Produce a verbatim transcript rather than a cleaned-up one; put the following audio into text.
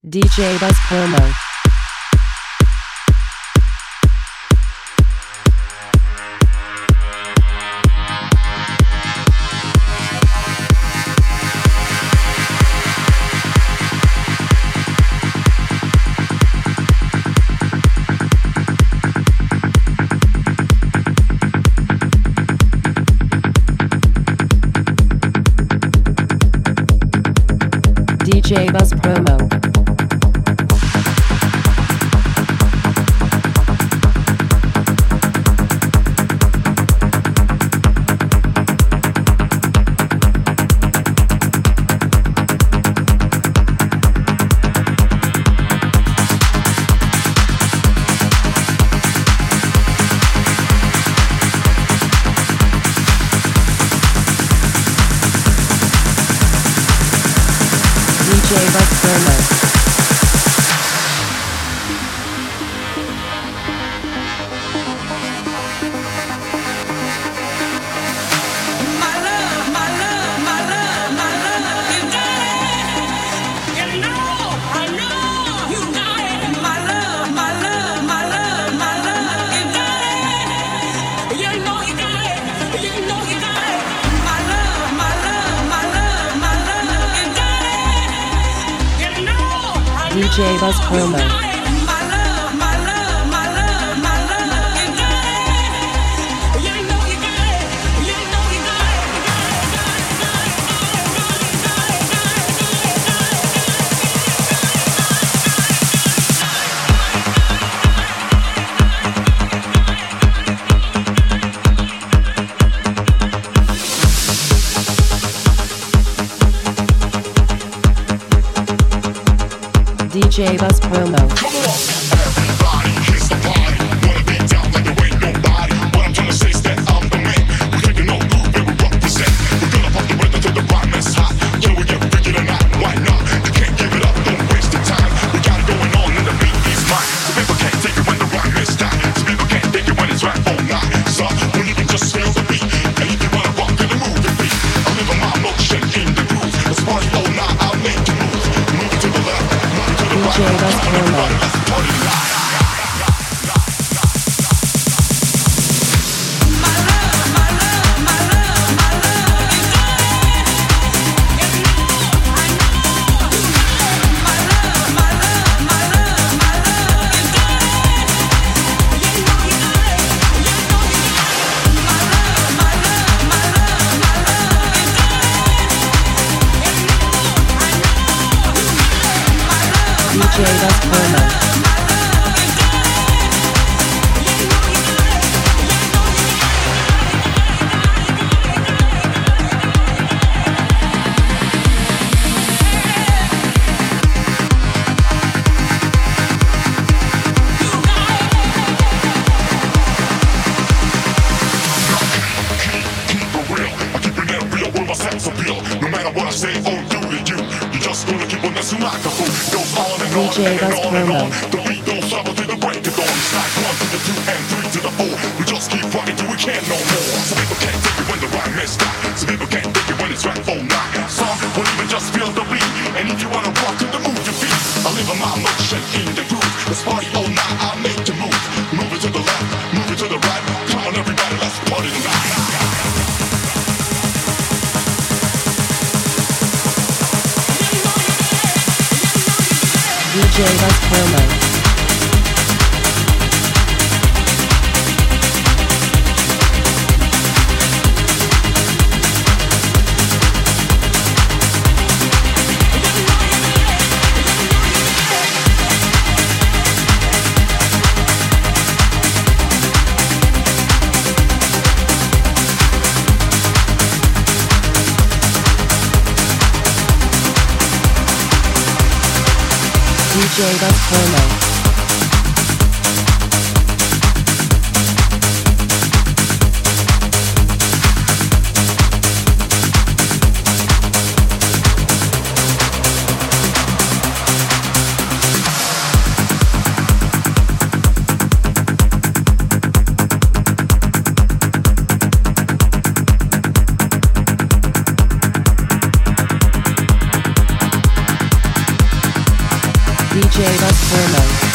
D J Buzz Promo. D J Buzz Promo. D J Buzz Promo. D J Buzz Promo. D J Buzz Promo. Come on, everybody, here's the party. Wanna be down like there ain't nobody. What I'm trying to say is that I'm the man. We're taking no group and we represent. We're gonna pump the weather till the rhyme is hot. Till we get freaky or not, why not? You can't give it up, don't waste your time. We got it going on and the beat is mine. Some people can't take it when the rhyme is tight. Some people can't take it when it's right or not. So when you can just feel the beat. And if you wanna rock, then move your feet. I'm living my motion in the groove. It's party all night, I'll make you move. Move it to the left, move it to the D J right. Buzz Promo. Let's party live. D J Buzz Promo. No matter what I say or do to you, you're just gonna keep on messing like a fool. Goes on and on D J and Buzz on and on. Promo. The beat don't stop until the break of dawn. It's like one to the two and three to the four. We just keep rocking till we can't no more. Some people can't take it when the rhyme is stop. Some people can't take it when it's right or not. Some won't even just feel the beat. And if you wanna rock to the move your feet, I live on my motion in the groove. Let's party all night, I'll make you move. Move it to the left, move it to the right. Come on everybody, let's party tonight. D J Buzz Promo. D J Buzz Promo. D J Bus Promo.